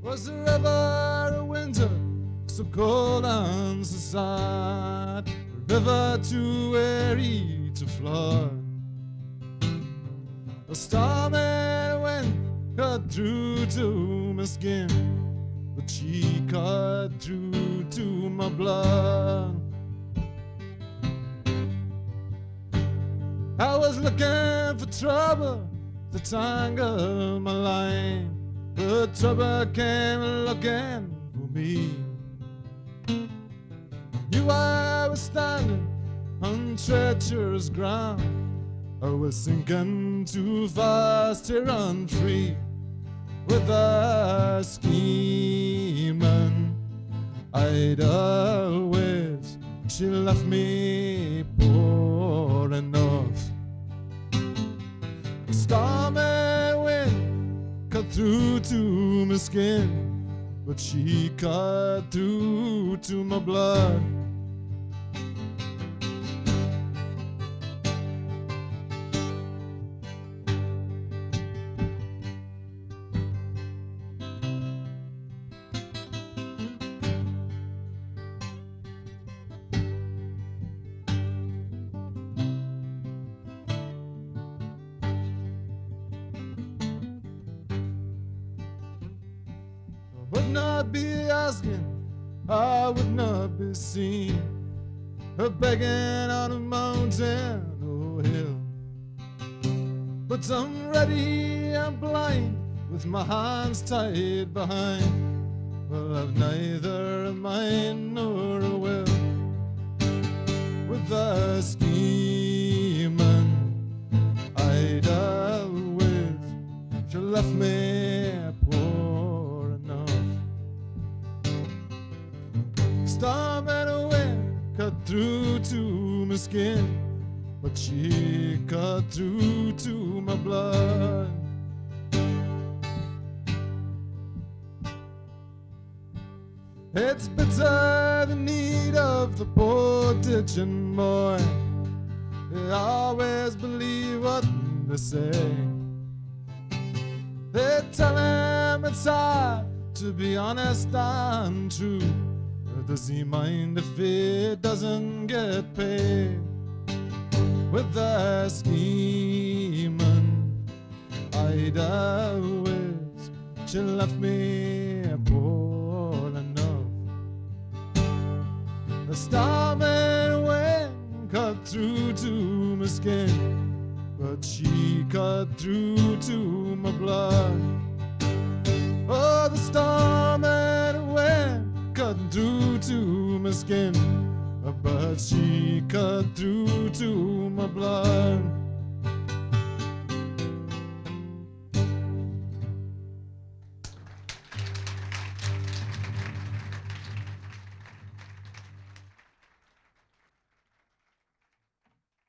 Was there ever a winter so cold and so sad, a river too weary to flood? A stormy wind cut through to my skin, but she cut through to my blood. I was looking for trouble to tangle my line, but trouble came looking for me. Knew I was standing on treacherous ground. I was sinking too fast to run free. With a scheming idle-wit, she left me poor enough. The stormy wind cut through to my skin, but she cut through to my blood. I would not be asking, I would not be seen, begging on a mountain or hill. But I'm ready and blind, with my hands tied behind. Well, I've neither a mind nor a will. With a scheming idle wit, she left me poor enough. Storm and wind cut through to my skin, but she cut through to my blood. It's bitter, the need of the poor ditching boy. They always believe what they say. They tell him it's hard to be honest and true. Does he mind if it doesn't get paid? With their scheming idle ways, she left me poor enough. The storm and wind cut through to my skin, but she cut through to my blood. Oh, the storm and wind cut through to my skin, but she cut through to my blood.